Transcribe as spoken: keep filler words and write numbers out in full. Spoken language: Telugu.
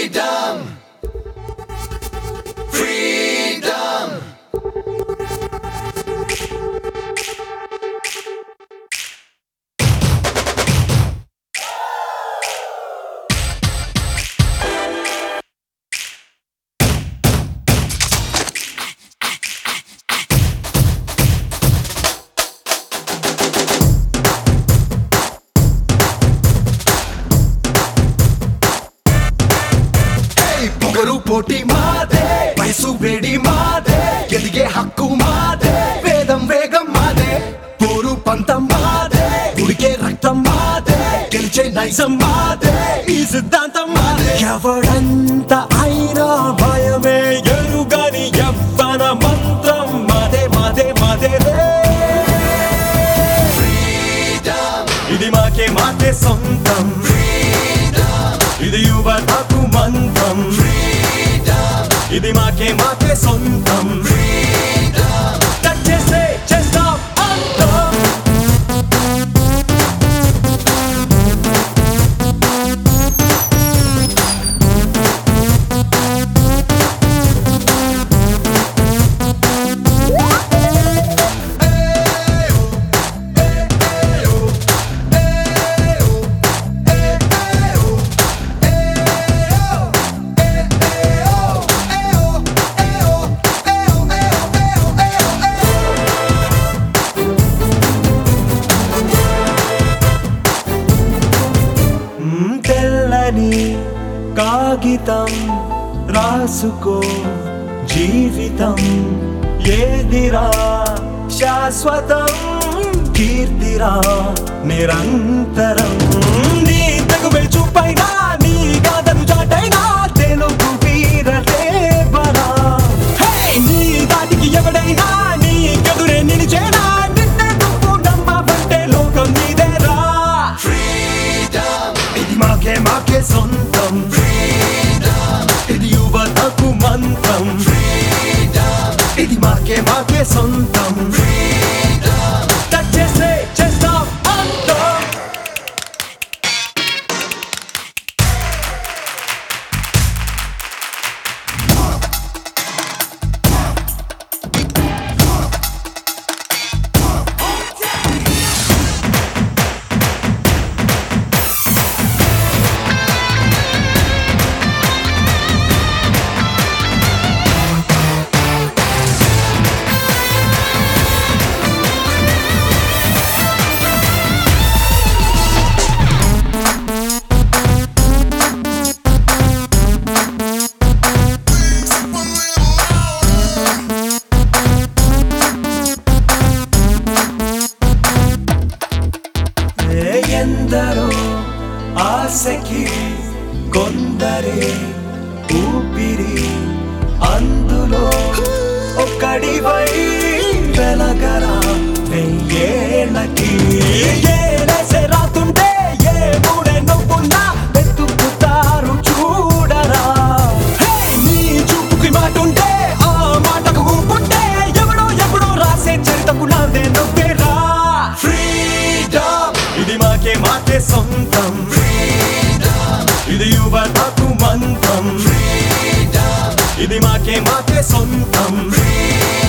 Freedom! Freedom! పొగరు పోటీ మాదే వయసు వేడి మాదే ఎదిగే హక్కు మాదే వేదం వేగం మాదే పోరు పంతం మాదే ఉడికే రక్తం మాదే గెలిచే నైజం మాదే ఈ సిద్ధాంతం మాదే ఎవడంత అయినా భయమే ఎరుగని యవ్వన మంత్రం మాదే మాదే మాదే ఇది మాకే మాకే సొంతం ఇది యువతకు మంత్రం ఇది మాకే మాకే సొంతం టచ్ చేస్తే చేస్తాం అంతం కాగితం రాసుకో జీవితం ఏదిరా శాశ్వతం కీర్తిరా నిరంతరం నీ తగువే చూపైనా నీ గాథను చాటైనా తెలుగు వీరలేవరా నీ దాటికి ఎవడైనా నీ గదురే నిలిచేనా నిన్నే నువ్వు నమ్మవంటే లోకం నీదేరా ఇది మాకే మాకే సొంతం ఇది యువతకు మంత్రం ఇది మాకే మాకే సొంతం టచ్ చేస్తే చేస్తాం అంతం ఎందరో ఆశకి కొందరే ఊపిరి అందులో ఒక్కడివై వెలగరా వెయ్యేళ్ళకి ఏలేసే రాతుంటే ఏ మూడే నవ్వున్నా వెతుకుతారు చూడరా నీ చూపుకి మాటుంటే ఆ మాటకు ఊపుంటే ఎవడో ఎవడో రాసే చరితకు నాదే నవ్వేరా ఇది మాకే మాకే సొంతం ఇది యువతకు మంత్రం ఇది మాకే మాకే సొంతం